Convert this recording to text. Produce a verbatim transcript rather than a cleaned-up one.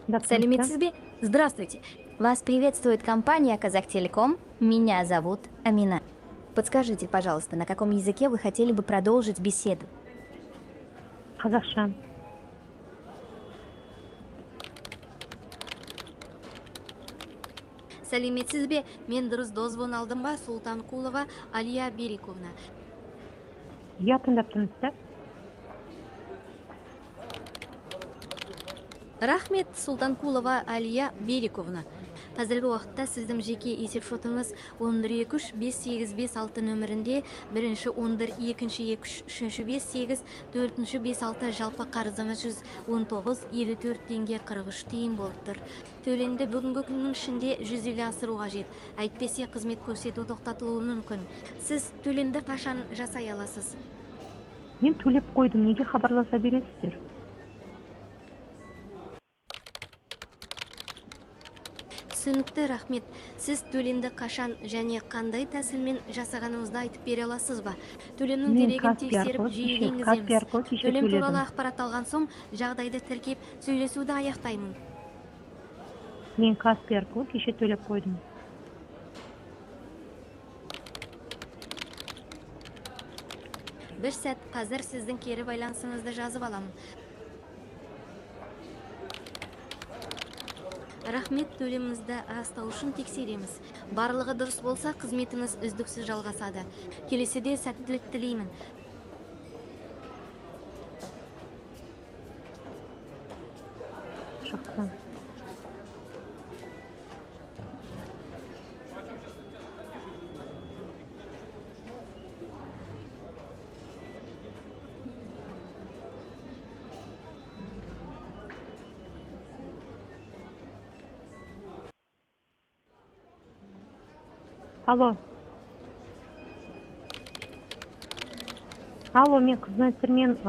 Здравствуйте. Сәлеметсіз бе? Здравствуйте. Вас приветствует компания Казахтелеком. Меня зовут Амина. Подскажите, пожалуйста, на каком языке вы хотели бы продолжить беседу? Қазақша. Сәлеметсіз бе? Мен дұрыс дозвон алдым ба? Султанкулова Алия Бериковна. Иә, тыңдап тұрмын сізді. Рахмет, Султанкулова Алия Бериковна. Қазіргі уақытта сіздің жеке есепшотыңыз он бір екі үш бес сегіз бес алты нөмірінде бірінші он бір екінші екі үш үшінші бес сегіз төртінші бес алты жалпы қарызыңыз жүз он тоғыз елу төрт теңге қырық үш тиын болып тұр. Төленді бүгінгі күннің ішінде жүзеге асыру қажет. Әйтпесе қызмет көрсету тоқтатылуы мүмкін. Сіз төленді қашан жасай аласыз? Мен төлеп қойдым, неге хабарласа бересіздер? Түсінікті, рахмет. Сіз төленді қашан және қандай тәсілмен жасағаныңызды айтып бере аласыз ба? Төлемнің Мен дерегін Каспи тексеріп арқылы жүйеге кеше Каспи енгіземіз. арқылы кеше Төлем туралы төледім. ақпарат алған соң жағдайды тіркеп сөйлесуді аяқтаймын. Мен Каспи арқылы кеше төлеп қойдым. Бір сәт, қазір сіздің кері байланысыңызды жазып аламын. Рахмет, төлеміңізді растау үшін тексереміз. Барлығы дұрыс болса, қызметіңіз үздіксіз жалғасады. Келесіде сәттілік тілеймін. Жақсы. Алло. Алло, мен қызметтермен